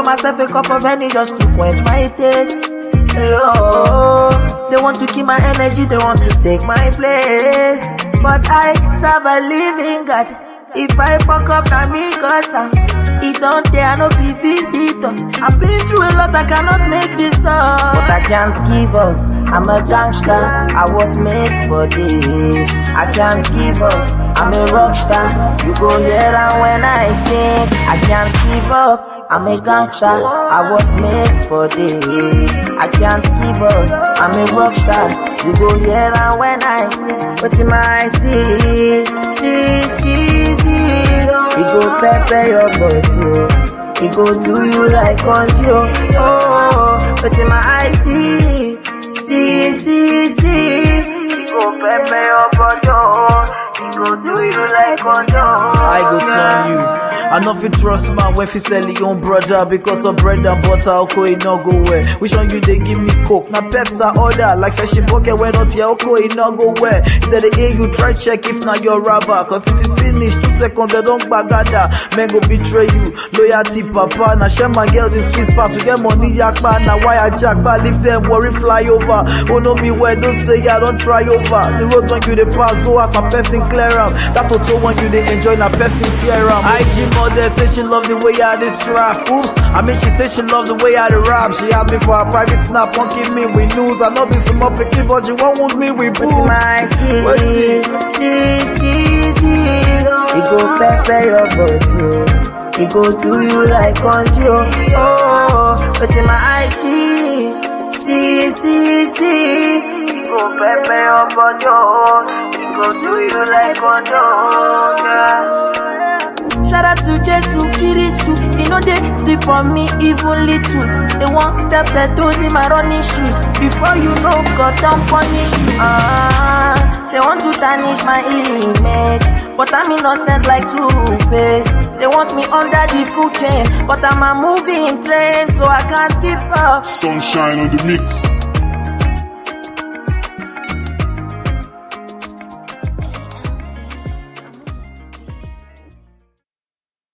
myself a cup of honey just to quench my taste. Oh, they want to keep my energy, they want to take my place. But I serve a living God. If I fuck up, na me cause it don't dare no be visitor. I've been through a lot, I cannot make this up. But I can't give up, I'm a gangster, I was made for this. I can't give up, I'm a rock star. You go hear and when I sing. I can't give up, I'm a gangster, I was made for this. I can't give up, I'm a rock star. You go hear and when I sing. But in my see. He go pepper your body, he go do you like conjo. Oh, but in my eyes see. He go pepper your body, he go do you like conjo. I go tell you, I know if you trust man when fi sell your own brother because of bread and butter, oko it no go where. Which one you they give me coke? Now peps are order like fishing bucket when not here, oko it no go where. Instead the A you try check if not your rubber, cause if you finish 2 seconds they don't bagada. Men go betray you, loyalty papa. Now share my girl this sweet pass, we get money yakba. Now why I jackba, leave them worry fly over. Oh no me where don't say I don't try over. The road when you the pass, go ask a person clear am. That auto when you they enjoy na person tear am. IG mother say she love the way I distract. Oops, I mean she say she love the way I the rap. She had me for a private snap, won't give me with news. I know be some up picky, but you won't want me with boobs. He go pepper your body, he go do you like conjo. Oh, but in my eyes see. He go pepper your body, he go do you like conjo. Yeah. Shout out to Jesus Christ, you know they sleep on me even little. They won't step their toes in my running shoes. Before you know, God don't punish you. They want to tarnish my image, but I'm innocent like Two-Face. They want me under the food chain, but I'm a moving train, so I can't keep up. Sunshine on the mix.